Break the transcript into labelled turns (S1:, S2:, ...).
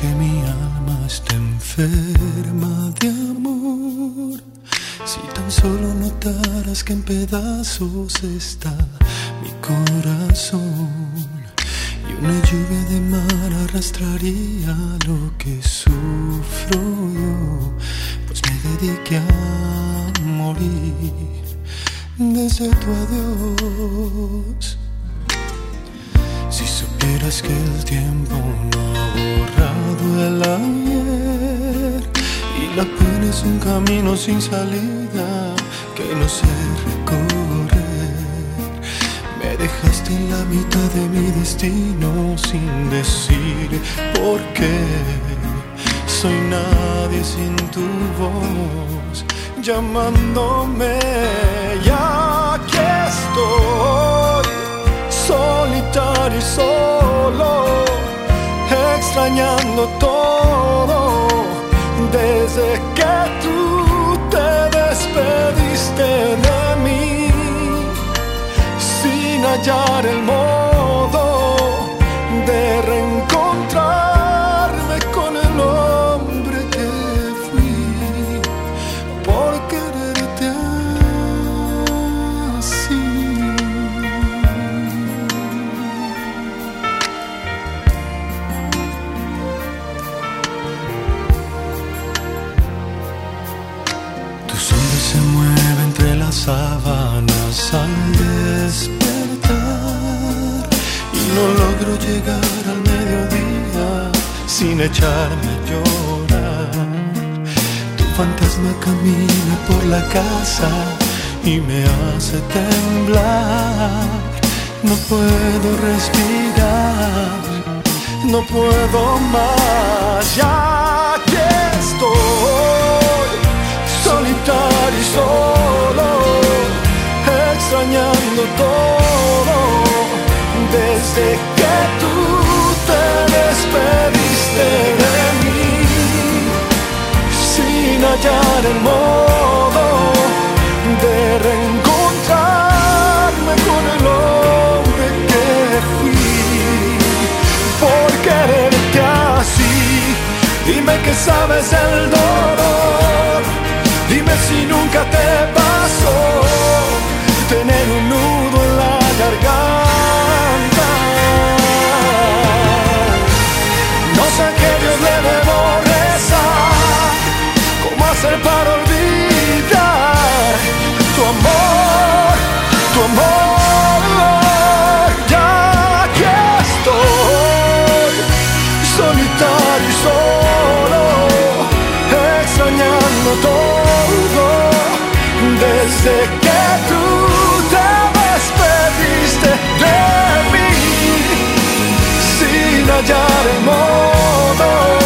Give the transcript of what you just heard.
S1: que mi alma está enferma de amor. Si tan solo notaras que en pedazos está mi corazón, y una lluvia de mar arrastraría lo que sufro yo, pues me dediqué a morir desde tu adiós. Si supieras que el tiempo no ha borrado el ayer, y la pena es un camino sin salida que no sé recorrer. Me dejaste en la mitad de mi destino sin decir por qué. Soy nadie sin tu voz llamándome, y aquí estoy, solitario y solo, extrañando todo, desde que tú te despediste de mí, sin hallar el modo de reencontrarme con el hombre que fui, por quererte así. Se mueve entre las sábanas al despertar, y no logro llegar al mediodía sin echarme a llorar. Tu fantasma camina por la casa y me hace temblar. No puedo respirar, no puedo más. Ya aquí estoy, solitario y solo, extrañando todo, desde que tú te despediste de mí, sin hallar el modo de reencontrarme con el hombre que fui, por quererte así. Dime que sabes el dolor, dime si nunca te pasó tener un nudo en la garganta. No sé qué Dios le debo rezar, cómo hacer para olvidar tu amor, tu amor. Ya aquí estoy, solitario y solo, extrañando todo, desde que tú te despediste de mí, sin hallar el modo